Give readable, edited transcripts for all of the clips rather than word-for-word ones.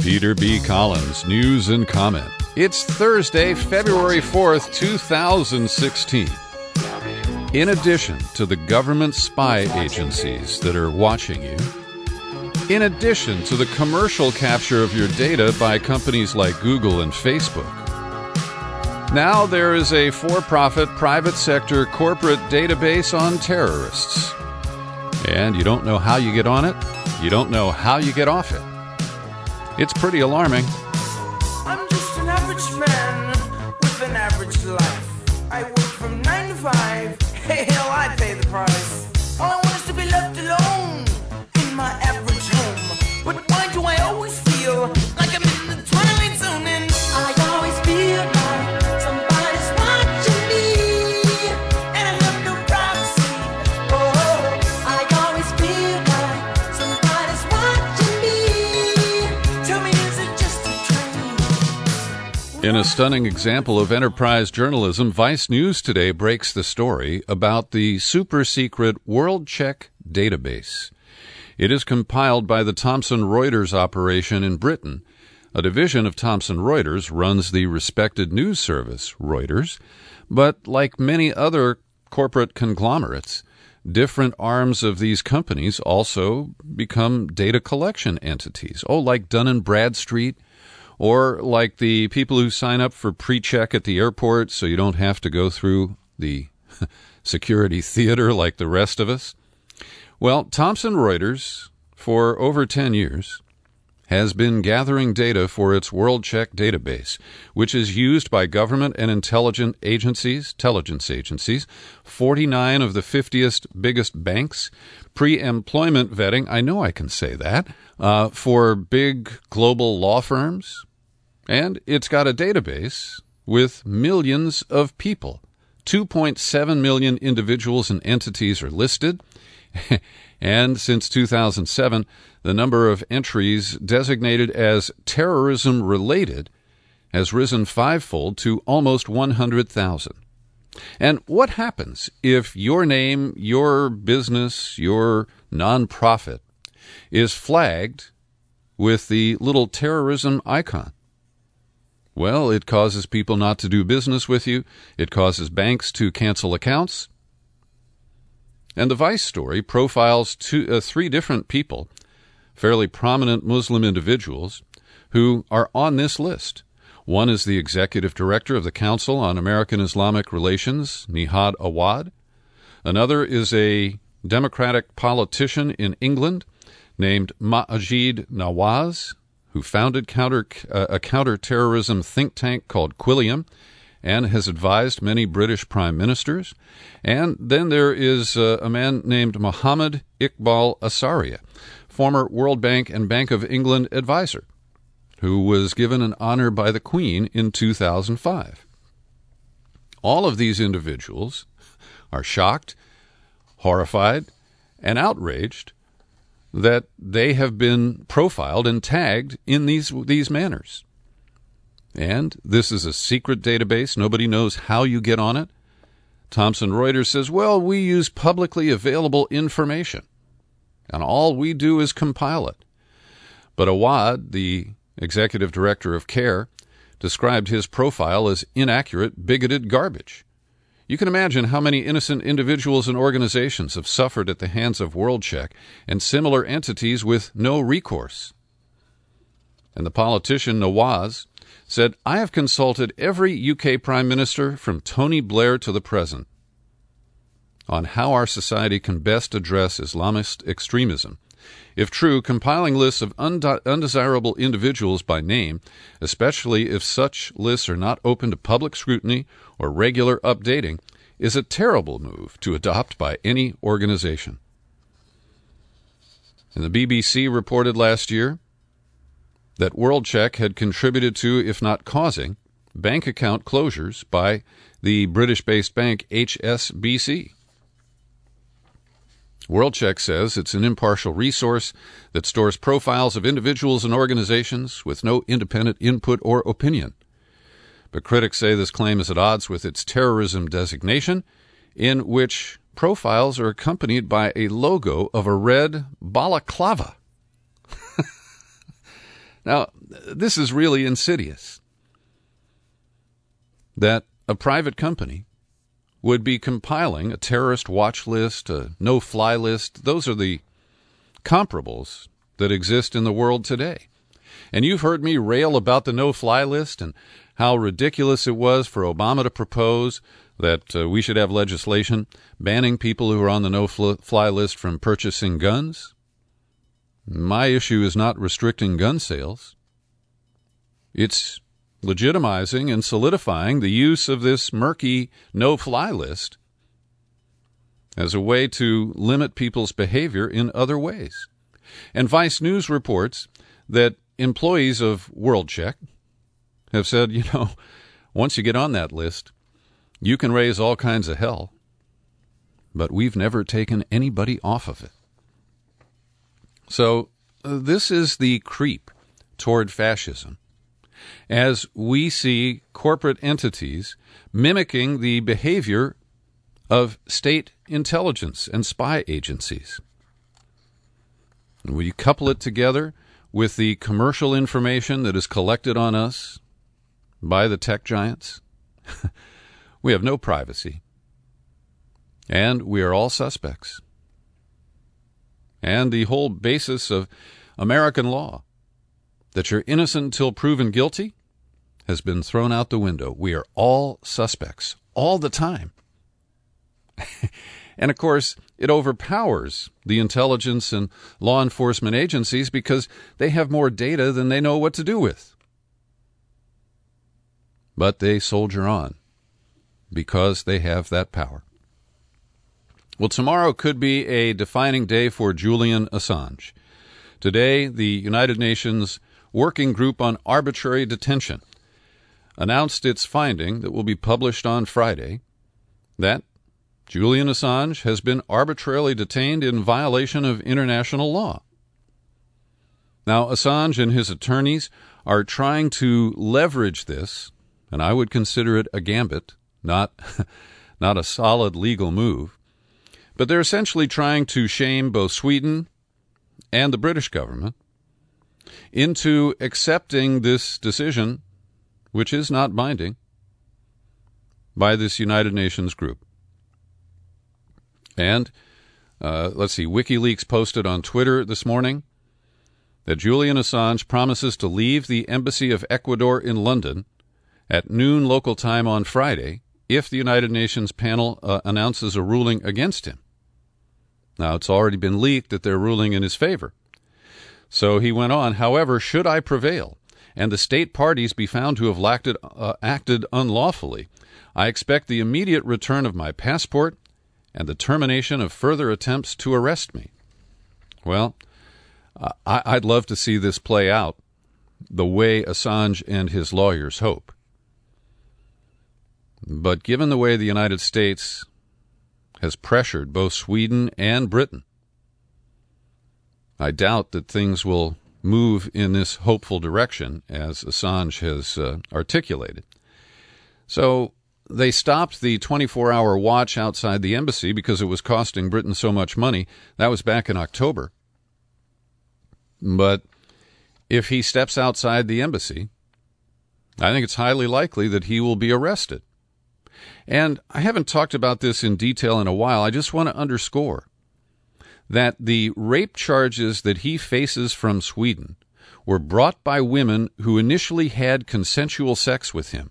Peter B. Collins, News and Comment. It's Thursday, February 4th, 2016. In addition to the government spy agencies that are watching you, in addition to the commercial capture of your data by companies like Google and Facebook, now there is a for-profit private sector corporate database on terrorists. And you don't know how you get on it, you don't know how you get off it. It's pretty alarming. I'm just an average man with an average life. I work from 9 to 5. Hey, hell, I pay the price. All I want is to be left alone in my average home. But why do I always feel like I'm in the twilight zone? And I always feel like somebody's watching me, and I have no privacy. Oh, I always feel like somebody's watching me. Tell me, is it just a dream? In a stunning example of enterprise journalism, Vice News today breaks the story about the super-secret WorldCheck database. It is compiled by the Thomson Reuters operation in Britain. A division of Thomson Reuters runs the respected news service, Reuters, but like many other corporate conglomerates, different arms of these companies also become data collection entities. Oh, like Dun & Bradstreet, or like the people who sign up for pre-check at the airport so you don't have to go through the security theater like the rest of us. Well, Thomson Reuters, for over 10 years, has been gathering data for its WorldCheck database, which is used by government and intelligence agencies, 49 of the 50th biggest banks, pre-employment vetting, I know I can say that, for big global law firms, and it's got a database with millions of people. 2.7 million individuals and entities are listed, and since 2007, the number of entries designated as terrorism-related has risen fivefold to almost 100,000. And what happens if your name, your business, your nonprofit is flagged with the little terrorism icon? Well, it causes people not to do business with you. It causes banks to cancel accounts. And the Vice story profiles three different people, fairly prominent Muslim individuals, who are on this list. One is the executive director of the Council on American-Islamic Relations, Nihad Awad. Another is a Democratic politician in England named Maajid Nawaz, who founded a counter-terrorism think tank called Quilliam and has advised many British prime ministers. And then there is a man named Mohammed Iqbal Asaria, former World Bank and Bank of England advisor, who was given an honor by the Queen in 2005. All of these individuals are shocked, horrified, and outraged that they have been profiled and tagged in these manners. And this is a secret database. Nobody knows how you get on it. Thomson Reuters says, well, we use publicly available information, and all we do is compile it. But Awad, the executive director of CARE, described his profile as inaccurate, bigoted garbage. You can imagine how many innocent individuals and organizations have suffered at the hands of WorldCheck and similar entities with no recourse. And the politician Nawaz said, I have consulted every UK Prime Minister from Tony Blair to the present on how our society can best address Islamist extremism. If true, compiling lists of undesirable individuals by name, especially if such lists are not open to public scrutiny or regular updating, is a terrible move to adopt by any organization. And the BBC reported last year that WorldCheck had contributed to, if not causing, bank account closures by the British-based bank HSBC. WorldCheck says it's an impartial resource that stores profiles of individuals and organizations with no independent input or opinion. But critics say this claim is at odds with its terrorism designation, in which profiles are accompanied by a logo of a red balaclava. Now, this is really insidious. That a private company would be compiling a terrorist watch list, a no-fly list. Those are the comparables that exist in the world today. And you've heard me rail about the no-fly list and how ridiculous it was for Obama to propose that we should have legislation banning people who are on the no-fly list from purchasing guns. My issue is not restricting gun sales. It's legitimizing and solidifying the use of this murky no-fly list as a way to limit people's behavior in other ways. And Vice News reports that employees of WorldCheck have said, once you get on that list, you can raise all kinds of hell, but we've never taken anybody off of it. So this is the creep toward fascism, as we see corporate entities mimicking the behavior of state intelligence and spy agencies. And when you couple it together with the commercial information that is collected on us by the tech giants, we have no privacy, and we are all suspects. And the whole basis of American law, that you're innocent until proven guilty, has been thrown out the window. We are all suspects, all the time. And, of course, it overpowers the intelligence and law enforcement agencies because they have more data than they know what to do with. But they soldier on because they have that power. Well, tomorrow could be a defining day for Julian Assange. Today, the United Nations Working Group on Arbitrary Detention announced its finding that will be published on Friday, that Julian Assange has been arbitrarily detained in violation of international law. Now, Assange and his attorneys are trying to leverage this, and I would consider it a gambit, not a solid legal move. But they're essentially trying to shame both Sweden and the British government into accepting this decision, which is not binding, by this United Nations group. And, WikiLeaks posted on Twitter this morning that Julian Assange promises to leave the Embassy of Ecuador in London at noon local time on Friday if the United Nations panel announces a ruling against him. Now, it's already been leaked that they're ruling in his favor. So he went on, however, should I prevail and the state parties be found to have acted unlawfully, I expect the immediate return of my passport and the termination of further attempts to arrest me. Well, I'd love to see this play out the way Assange and his lawyers hope. But given the way the United States has pressured both Sweden and Britain, I doubt that things will move in this hopeful direction as Assange has articulated. So they stopped the 24-hour watch outside the embassy because it was costing Britain so much money. That was back in October. But if he steps outside the embassy, I think it's highly likely that he will be arrested. And I haven't talked about this in detail in a while. I just want to underscore that the rape charges that he faces from Sweden were brought by women who initially had consensual sex with him.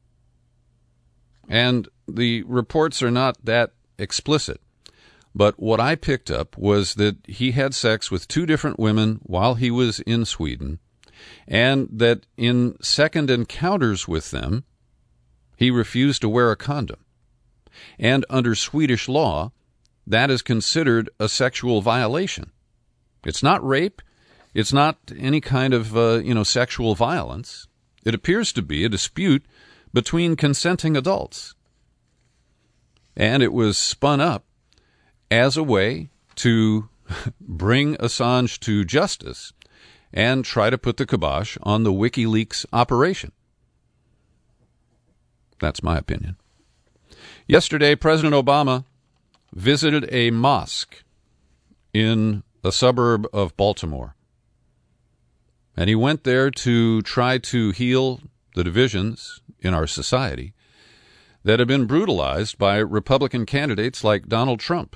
And the reports are not that explicit. But what I picked up was that he had sex with 2 different women while he was in Sweden, and that in second encounters with them, he refused to wear a condom. And under Swedish law, that is considered a sexual violation. It's not rape. It's not any kind of, sexual violence. It appears to be a dispute between consenting adults. And it was spun up as a way to bring Assange to justice and try to put the kibosh on the WikiLeaks operation. That's my opinion. Yesterday, President Obama visited a mosque in a suburb of Baltimore. And he went there to try to heal the divisions in our society that have been brutalized by Republican candidates like Donald Trump.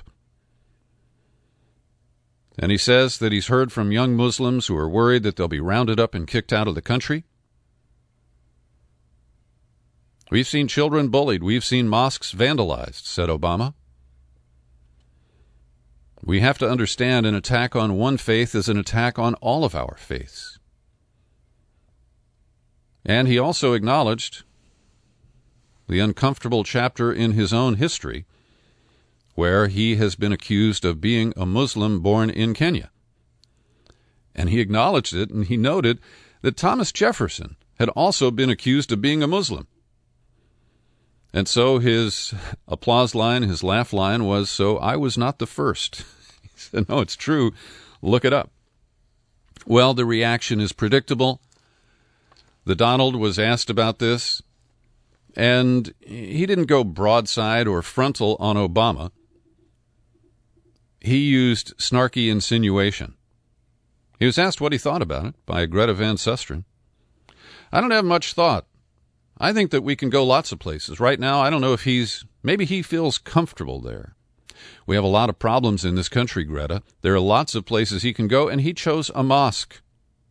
And he says that he's heard from young Muslims who are worried that they'll be rounded up and kicked out of the country. We've seen children bullied. We've seen mosques vandalized, said Obama. We have to understand an attack on one faith is an attack on all of our faiths. And he also acknowledged the uncomfortable chapter in his own history where he has been accused of being a Muslim born in Kenya. And he acknowledged it, and he noted that Thomas Jefferson had also been accused of being a Muslim. And so his applause line, his laugh line was, "So I was not the first." He said, "No, it's true. Look it up." Well, the reaction is predictable. The Donald was asked about this, and he didn't go broadside or frontal on Obama. He used snarky insinuation. He was asked what he thought about it by Greta Van Susteren. "I don't have much thought. I think that we can go lots of places. Right now, I don't know if maybe he feels comfortable there. We have a lot of problems in this country, Greta. There are lots of places he can go, and he chose a mosque."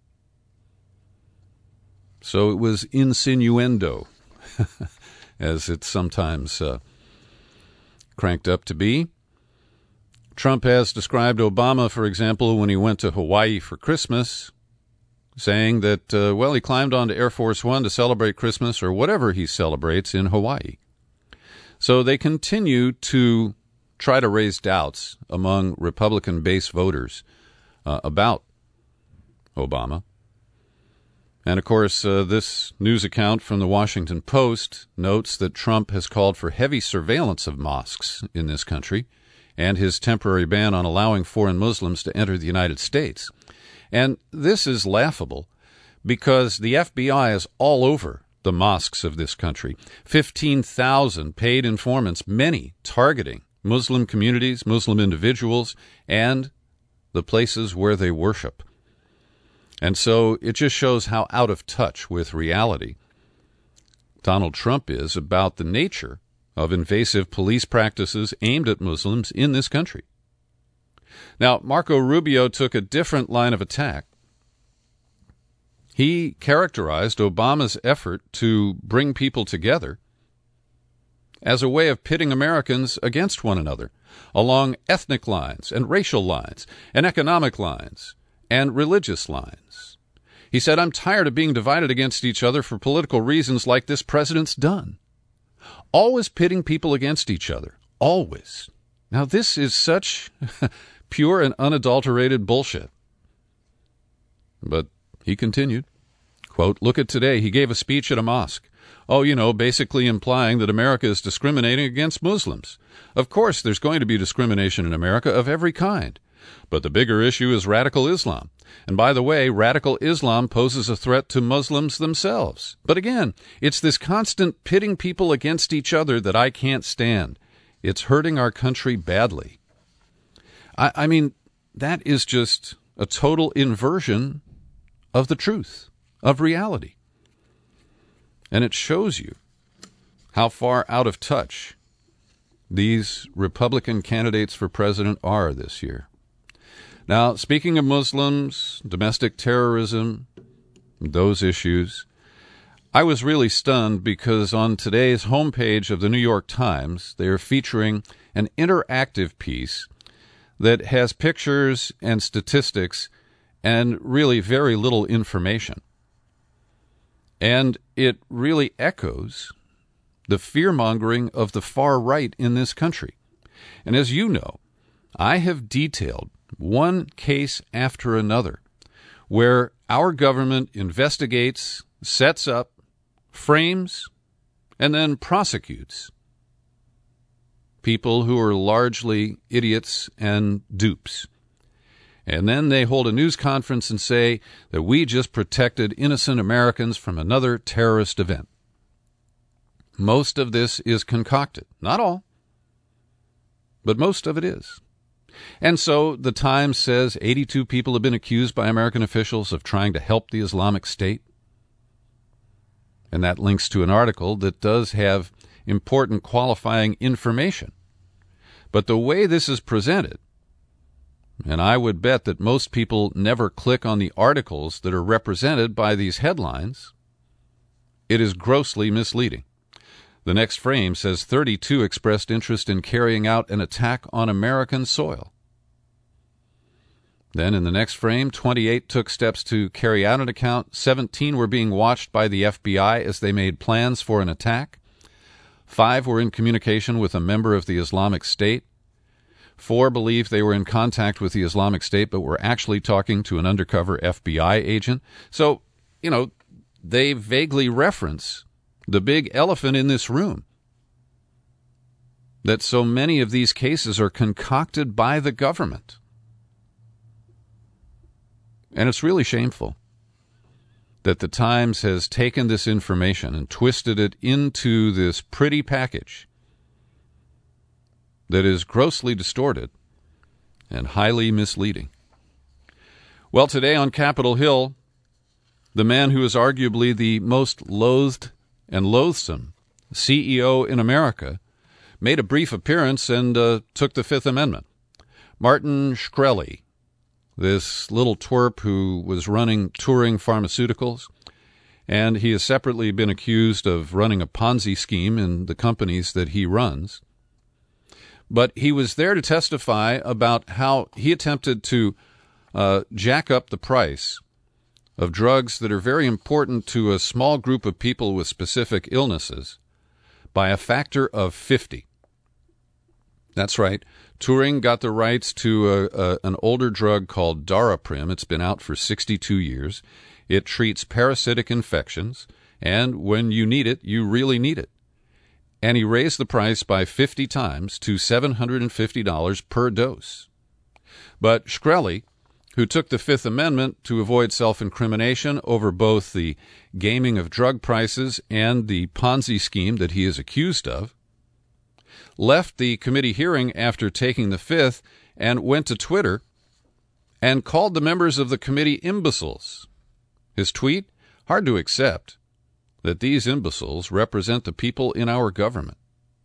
So it was insinuendo, as it's sometimes cranked up to be. Trump has described Obama, for example, when he went to Hawaii for Christmas, saying that, he climbed onto Air Force One to celebrate Christmas or whatever he celebrates in Hawaii. So they continue to try to raise doubts among Republican base voters about Obama. And, of course, this news account from the Washington Post notes that Trump has called for heavy surveillance of mosques in this country and his temporary ban on allowing foreign Muslims to enter the United States. And this is laughable because the FBI is all over the mosques of this country. 15,000 paid informants, many targeting Muslim communities, Muslim individuals, and the places where they worship. And so it just shows how out of touch with reality Donald Trump is about the nature of invasive police practices aimed at Muslims in this country. Now, Marco Rubio took a different line of attack. He characterized Obama's effort to bring people together as a way of pitting Americans against one another along ethnic lines and racial lines and economic lines and religious lines. He said, "I'm tired of being divided against each other for political reasons like this president's done. Always pitting people against each other. Always." Now, this is such pure and unadulterated bullshit. But he continued, quote, "Look at today. He gave a speech at a mosque. Basically implying that America is discriminating against Muslims. Of course, there's going to be discrimination in America of every kind. But the bigger issue is radical Islam. And by the way, radical Islam poses a threat to Muslims themselves. But again, it's this constant pitting people against each other that I can't stand. It's hurting our country badly." I mean, that is just a total inversion of the truth, of reality. And it shows you how far out of touch these Republican candidates for president are this year. Now, speaking of Muslims, domestic terrorism, those issues, I was really stunned because on today's homepage of the New York Times, they are featuring an interactive piece that has pictures and statistics and really very little information. And it really echoes the fear-mongering of the far right in this country. And as you know, I have detailed one case after another where our government investigates, sets up, frames, and then prosecutes people who are largely idiots and dupes. And then they hold a news conference and say that we just protected innocent Americans from another terrorist event. Most of this is concocted. Not all, but most of it is. And so the Times says 82 people have been accused by American officials of trying to help the Islamic State. And that links to an article that does have important qualifying information. But the way this is presented, and I would bet that most people never click on the articles that are represented by these headlines, it is grossly misleading. The next frame says 32 expressed interest in carrying out an attack on American soil. Then in the next frame, 28 took steps to carry out an account. 17 were being watched by the FBI as they made plans for an attack. 5 were in communication with a member of the Islamic State. 4 believed they were in contact with the Islamic State but were actually talking to an undercover FBI agent. So, they vaguely reference the big elephant in this room, that so many of these cases are concocted by the government. And it's really shameful that the Times has taken this information and twisted it into this pretty package that is grossly distorted and highly misleading. Well, today on Capitol Hill, the man who is arguably the most loathed and loathsome CEO in America made a brief appearance and took the Fifth Amendment. Martin Shkreli, this little twerp who was running Turing Pharmaceuticals, and he has separately been accused of running a Ponzi scheme in the companies that he runs. But he was there to testify about how he attempted to jack up the price of drugs that are very important to a small group of people with specific illnesses by a factor of 50. That's right. Turing got the rights to an older drug called Daraprim. It's been out for 62 years. It treats parasitic infections, and when you need it, you really need it. And he raised the price by 50 times to $750 per dose. But Shkreli, who took the Fifth Amendment to avoid self-incrimination over both the gaming of drug prices and the Ponzi scheme that he is accused of, left the committee hearing after taking the Fifth and went to Twitter and called the members of the committee imbeciles. His tweet, hard to accept that these imbeciles represent the people in our government.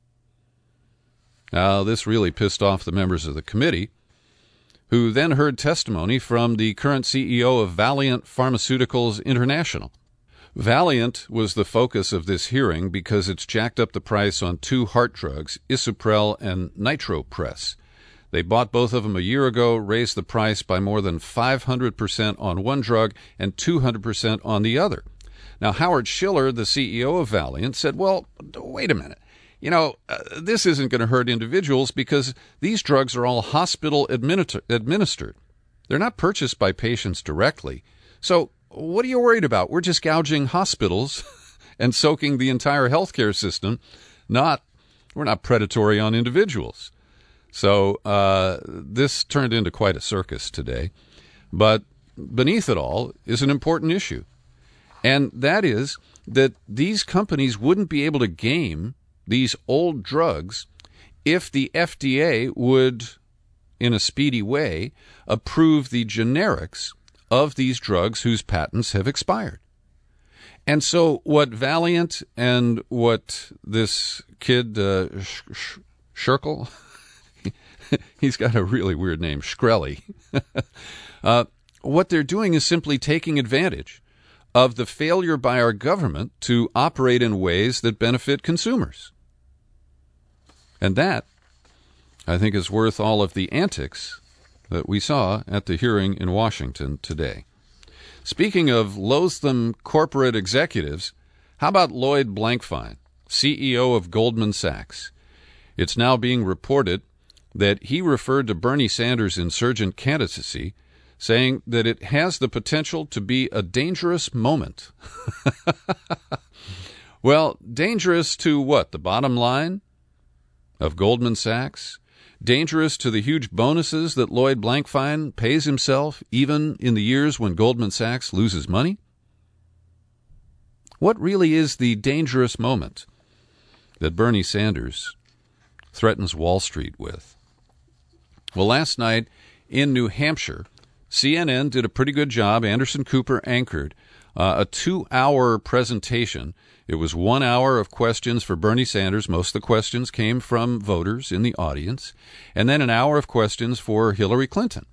Now, this really pissed off the members of the committee, who then heard testimony from the current CEO of Valeant Pharmaceuticals International. Valeant was the focus of this hearing because it's jacked up the price on 2 heart drugs, Isuprel and Nitropress. They bought both of them a year ago, raised the price by more than 500% on one drug and 200% on the other. Now, Howard Schiller, the CEO of Valeant, said, well, wait a minute. This isn't going to hurt individuals because these drugs are all hospital administered. They're not purchased by patients directly. So what are you worried about? We're just gouging hospitals and soaking the entire healthcare system. We're not predatory on individuals. So this turned into quite a circus today. But beneath it all is an important issue. And that is that these companies wouldn't be able to game these old drugs if the FDA would, in a speedy way, approve the generics of these drugs whose patents have expired. And so what Valeant and what this kid, Shkreli, he's got a really weird name, Shkreli, what they're doing is simply taking advantage of the failure by our government to operate in ways that benefit consumers. And that, I think, is worth all of the antics that we saw at the hearing in Washington today. Speaking of loathsome corporate executives, how about Lloyd Blankfein, CEO of Goldman Sachs? It's now being reported that he referred to Bernie Sanders' insurgent candidacy, saying that it has the potential to be a dangerous moment. Well, dangerous to what? The bottom line of Goldman Sachs? Dangerous to the huge bonuses that Lloyd Blankfein pays himself, even in the years when Goldman Sachs loses money? What really is the dangerous moment that Bernie Sanders threatens Wall Street with? Well, last night in New Hampshire, CNN did a pretty good job. Anderson Cooper anchored a 2-hour presentation. It was 1 hour of questions for Bernie Sanders. Most of the questions came from voters in the audience. And then an hour of questions for Hillary Clinton.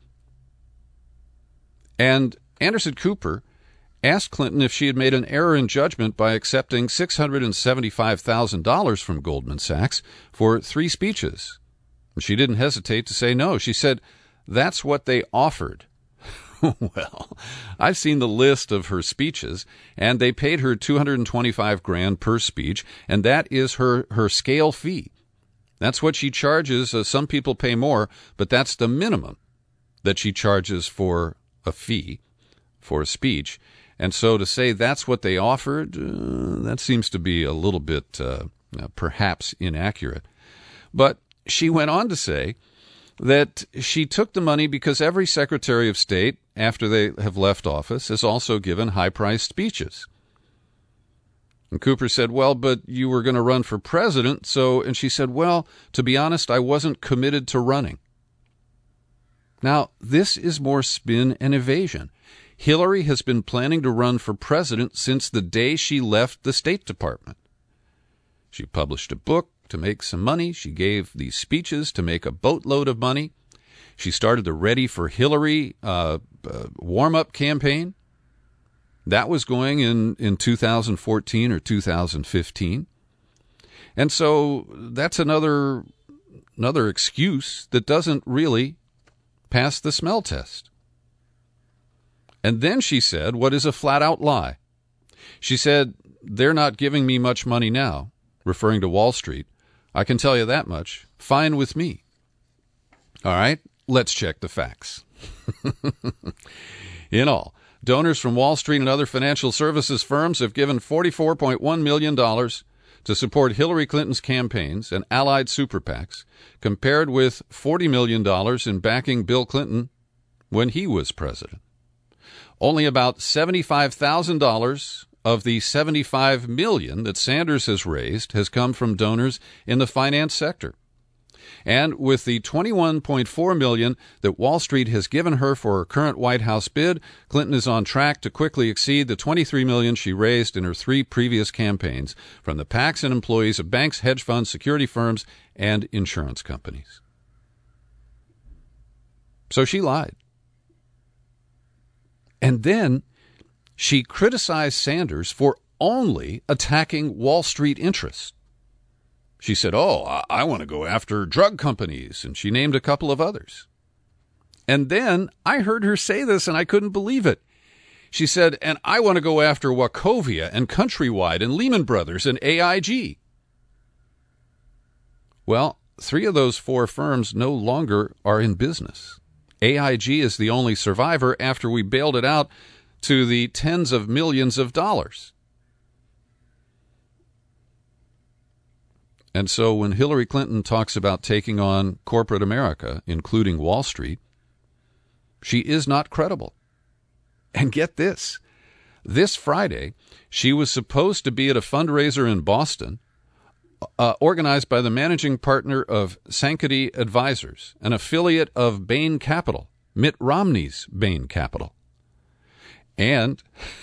And Anderson Cooper asked Clinton if she had made an error in judgment by accepting $675,000 from Goldman Sachs for 3 speeches. And she didn't hesitate to say no. She said, "That's what they offered." Well, I've seen the list of her speeches, and they paid her $225,000 per speech, and that is her scale fee. That's what she charges. Some people pay more, but that's the minimum that she charges for a fee for a speech. And so to say that's what they offered, that seems to be a little bit perhaps inaccurate. But she went on to say that she took the money because every Secretary of State, after they have left office, has also given high-priced speeches. And Cooper said, "Well, but you were going to run for president, so..." And she said, "Well, to be honest, I wasn't committed to running." Now, this is more spin and evasion. Hillary has been planning to run for president since the day she left the State Department. She published a book to make some money. She gave these speeches to make a boatload of money. She started the Ready for Hillary warm-up campaign. That was going in 2014 or 2015. And so that's another excuse that doesn't really pass the smell test. And then she said what is a flat-out lie. She said, "They're not giving me much money now," referring to Wall Street. "I can tell you that much. Fine with me." All right, let's check the facts. In all, donors from Wall Street and other financial services firms have given $44.1 million to support Hillary Clinton's campaigns and allied super PACs, compared with $40 million in backing Bill Clinton when he was president. Only about $75,000 of the $75 million that Sanders has raised has come from donors in the finance sector. And with the $21.4 million that Wall Street has given her for her current White House bid, Clinton is on track to quickly exceed the $23 million she raised in her 3 previous campaigns from the PACs and employees of banks, hedge funds, security firms, and insurance companies. So she lied. And then she criticized Sanders for only attacking Wall Street interests. She said, "Oh, I want to go after drug companies," and she named a couple of others. And then I heard her say this, and I couldn't believe it. She said, "And I want to go after Wachovia and Countrywide and Lehman Brothers and AIG." Well, 3 of those 4 firms no longer are in business. AIG is the only survivor after we bailed it out to the tens of millions of dollars. And so when Hillary Clinton talks about taking on corporate America, including Wall Street, she is not credible. And get this. This Friday, she was supposed to be at a fundraiser in Boston, organized by the managing partner of Sankaty Advisors, an affiliate of Bain Capital, Mitt Romney's Bain Capital. And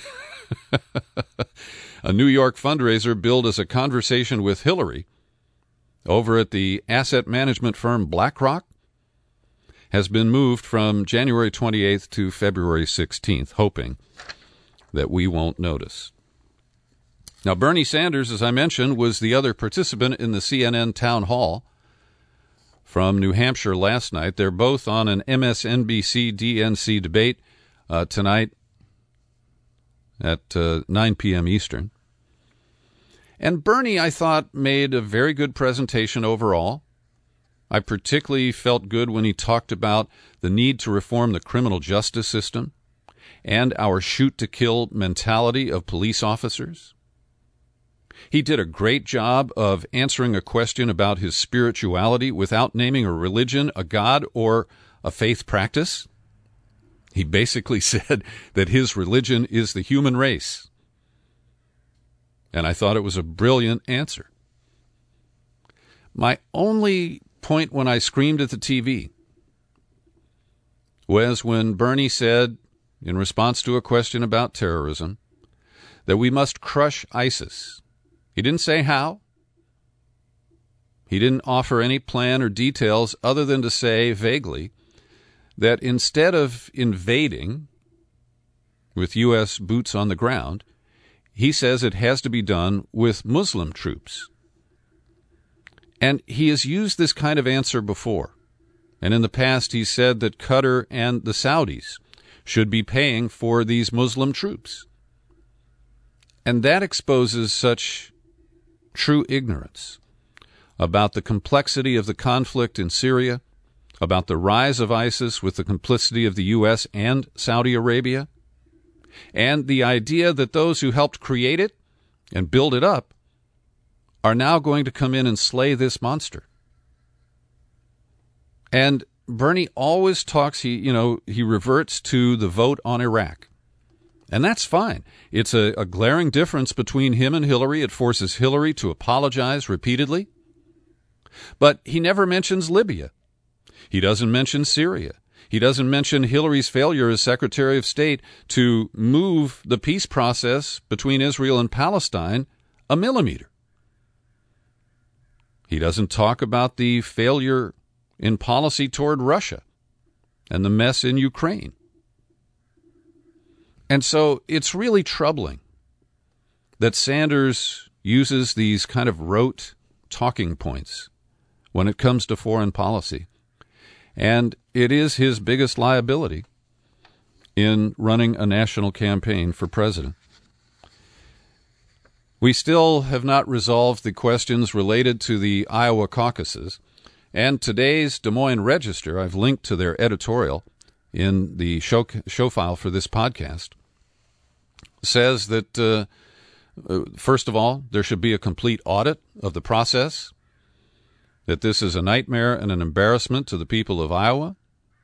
a New York fundraiser billed as a conversation with Hillary over at the asset management firm BlackRock has been moved from January 28th to February 16th, hoping that we won't notice. Now, Bernie Sanders, as I mentioned, was the other participant in the CNN town hall from New Hampshire last night. They're both on an MSNBC DNC debate tonight at 9 p.m. Eastern. And Bernie, I thought, made a very good presentation overall. I particularly felt good when he talked about the need to reform the criminal justice system and our shoot-to-kill mentality of police officers. He did a great job of answering a question about his spirituality without naming a religion, a god, or a faith practice. He basically said that his religion is the human race. And I thought it was a brilliant answer. My only point when I screamed at the TV was when Bernie said, in response to a question about terrorism, that we must crush ISIS. He didn't say how. He didn't offer any plan or details other than to say vaguely that instead of invading with U.S. boots on the ground, he says it has to be done with Muslim troops. And he has used this kind of answer before. And in the past, he said that Qatar and the Saudis should be paying for these Muslim troops. And that exposes such true ignorance about the complexity of the conflict in Syria, about the rise of ISIS with the complicity of the U.S. and Saudi Arabia, and the idea that those who helped create it and build it up are now going to come in and slay this monster. And Bernie always talks, he reverts to the vote on Iraq. And that's fine. It's a glaring difference between him and Hillary. It forces Hillary to apologize repeatedly. But he never mentions Libya. He doesn't mention Syria. He doesn't mention Hillary's failure as Secretary of State to move the peace process between Israel and Palestine a millimeter. He doesn't talk about the failure in policy toward Russia and the mess in Ukraine. And so it's really troubling that Sanders uses these kind of rote talking points when it comes to foreign policy. And it is his biggest liability in running a national campaign for president. We still have not resolved the questions related to the Iowa caucuses. And today's Des Moines Register, I've linked to their editorial in the show file for this podcast, says that, first of all, there should be a complete audit of the process, that this is a nightmare and an embarrassment to the people of Iowa.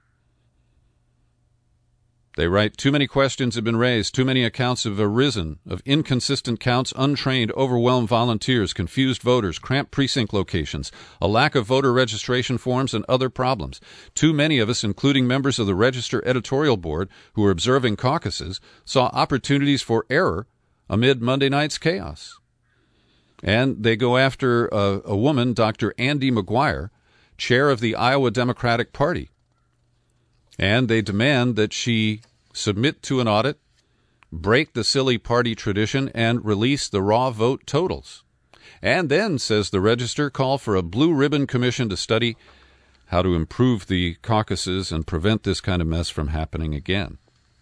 They write, too many questions have been raised, too many accounts have arisen of inconsistent counts, untrained, overwhelmed volunteers, confused voters, cramped precinct locations, a lack of voter registration forms, and other problems. Too many of us, including members of the Register editorial board who were observing caucuses, saw opportunities for error amid Monday night's chaos. And they go after a woman, Dr. Andy McGuire, chair of the Iowa Democratic Party. And they demand that she submit to an audit, break the silly party tradition, and release the raw vote totals. And then, says the Register, call for a blue ribbon commission to study how to improve the caucuses and prevent this kind of mess from happening again.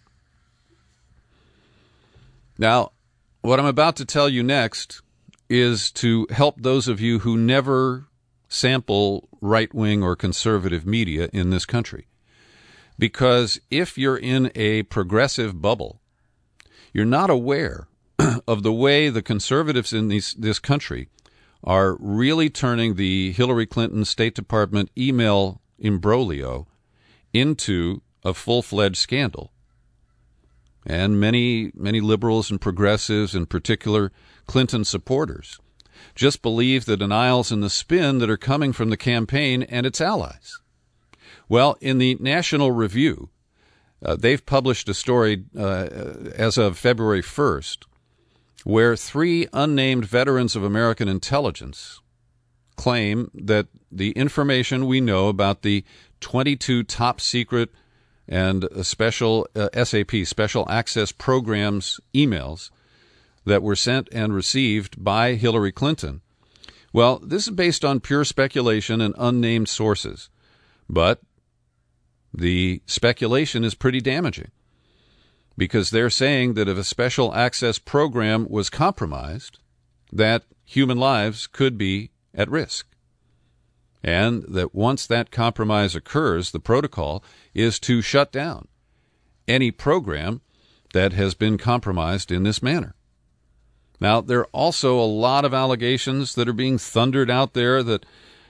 Now, what I'm about to tell you next is to help those of you who never sample right-wing or conservative media in this country. Because if you're in a progressive bubble, you're not aware of the way the conservatives in this country are really turning the Hillary Clinton State Department email imbroglio into a full-fledged scandal. And many liberals and progressives, in particular Clinton supporters, just believe the denials and the spin that are coming from the campaign and its allies. Well, in the National Review, they've published a story as of February 1st where 3 unnamed veterans of American intelligence claim that the information we know about the 22 top secret and special SAP, Special Access Programs emails that were sent and received by Hillary Clinton. Well, this is based on pure speculation and unnamed sources, but the speculation is pretty damaging because they're saying that if a special access program was compromised, that human lives could be at risk. And that once that compromise occurs, the protocol is to shut down any program that has been compromised in this manner. Now, there are also a lot of allegations that are being thundered out there that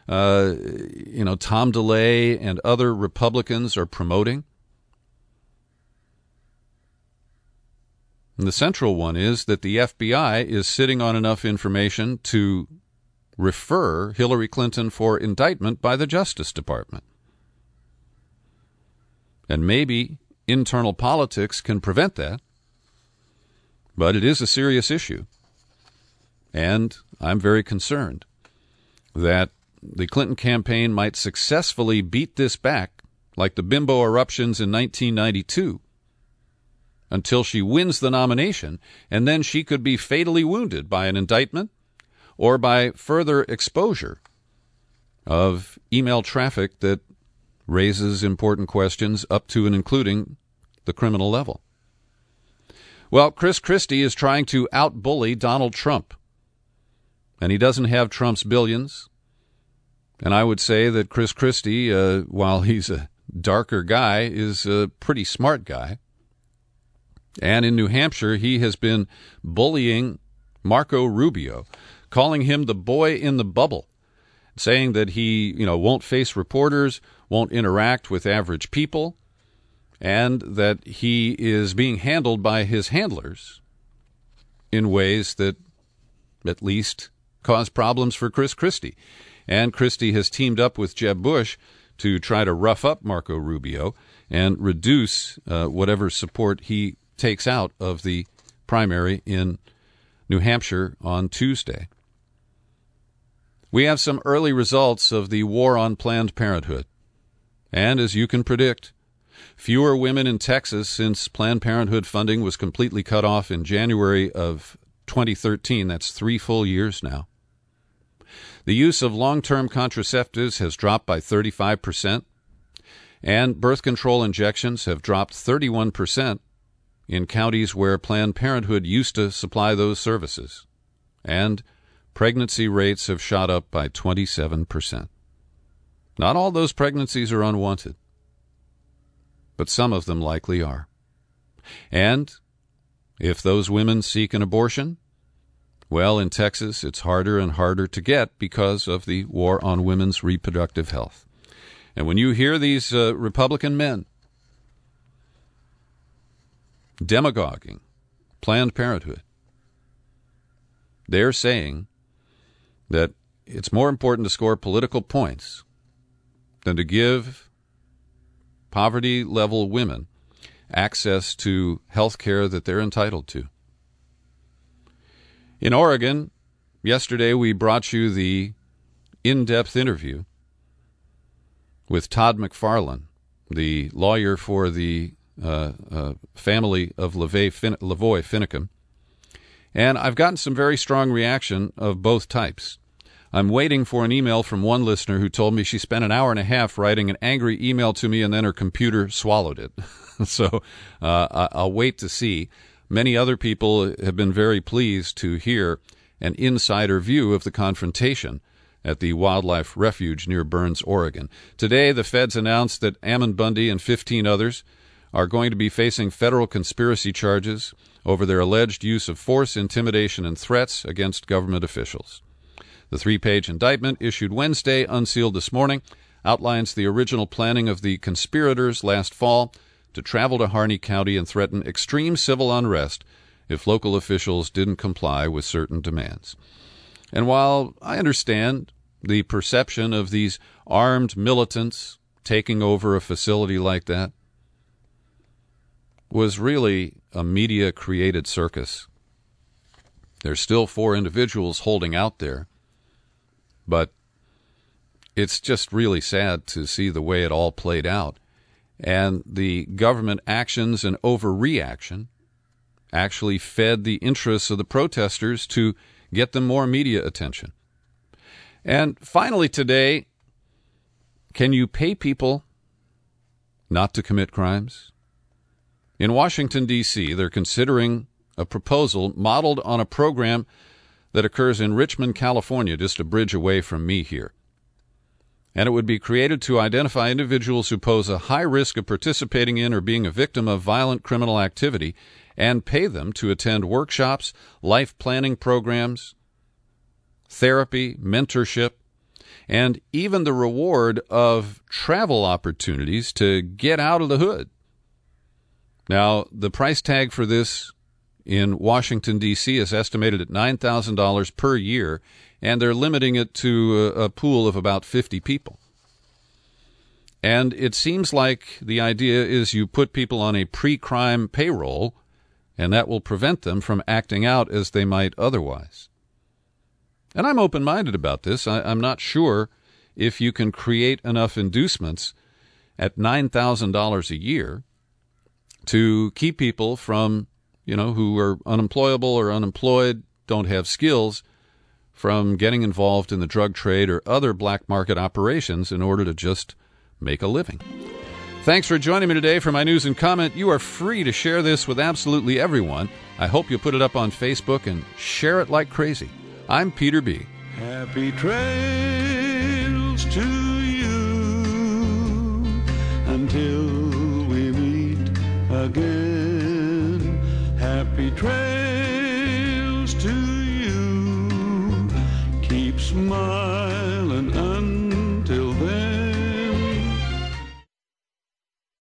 Tom DeLay and other Republicans are promoting. And the central one is that the FBI is sitting on enough information to refer Hillary Clinton for indictment by the Justice Department. And maybe internal politics can prevent that. But it is a serious issue. And I'm very concerned that the Clinton campaign might successfully beat this back like the bimbo eruptions in 1992 until she wins the nomination, and then she could be fatally wounded by an indictment or by further exposure of email traffic that raises important questions up to and including the criminal level. Well, Chris Christie is trying to out-bully Donald Trump, and he doesn't have Trump's billions. And I would say that Chris Christie, while he's a darker guy, is a pretty smart guy. And in New Hampshire, he has been bullying Marco Rubio, calling him the boy in the bubble, saying that he, won't face reporters, won't interact with average people, and that he is being handled by his handlers in ways that at least cause problems for Chris Christie. And Christie has teamed up with Jeb Bush to try to rough up Marco Rubio and reduce whatever support he takes out of the primary in New Hampshire on Tuesday. We have some early results of the war on Planned Parenthood. And as you can predict, fewer women in Texas since Planned Parenthood funding was completely cut off in January of 2013. That's 3 full years now. The use of long-term contraceptives has dropped by 35%, and birth control injections have dropped 31% in counties where Planned Parenthood used to supply those services. And pregnancy rates have shot up by 27%. Not all those pregnancies are unwanted, but some of them likely are. And if those women seek an abortion, well, in Texas, it's harder and harder to get because of the war on women's reproductive health. And when you hear these Republican men demagoguing Planned Parenthood, they're saying that it's more important to score political points than to give poverty-level women access to health care that they're entitled to. In Oregon, yesterday we brought you the in-depth interview with Todd McFarlane, the lawyer for the family of Lavoie Finicum. And I've gotten some very strong reaction of both types. I'm waiting for an email from one listener who told me she spent an hour and a half writing an angry email to me and then her computer swallowed it. So I'll wait to see. Many other people have been very pleased to hear an insider view of the confrontation at the wildlife refuge near Burns, Oregon. Today, the feds announced that Ammon Bundy and 15 others are going to be facing federal conspiracy charges over their alleged use of force, intimidation, and threats against government officials. The 3-page indictment, issued Wednesday, unsealed this morning, outlines the original planning of the conspirators last fall to travel to Harney County and threaten extreme civil unrest if local officials didn't comply with certain demands. And while I understand the perception of these armed militants taking over a facility like that was really a media-created circus, there's still 4 individuals holding out there, but it's just really sad to see the way it all played out. And the government actions and overreaction actually fed the interests of the protesters to get them more media attention. And finally today, can you pay people not to commit crimes? In Washington, D.C., they're considering a proposal modeled on a program that occurs in Richmond, California, just a bridge away from me here. And it would be created to identify individuals who pose a high risk of participating in or being a victim of violent criminal activity and pay them to attend workshops, life planning programs, therapy, mentorship, and even the reward of travel opportunities to get out of the hood. Now, the price tag for this in Washington, D.C. is estimated at $9,000 per year, and they're limiting it to a pool of about 50 people. And it seems like the idea is you put people on a pre-crime payroll, and that will prevent them from acting out as they might otherwise. And I'm open-minded about this. I'm not sure if you can create enough inducements at $9,000 a year to keep people from, who are unemployable or unemployed, don't have skills, from getting involved in the drug trade or other black market operations in order to just make a living. Thanks for joining me today for my news and comment. You are free to share this with absolutely everyone. I hope you'll put it up on Facebook and share it like crazy. I'm Peter B. Happy trails to you until we meet again. Happy trails.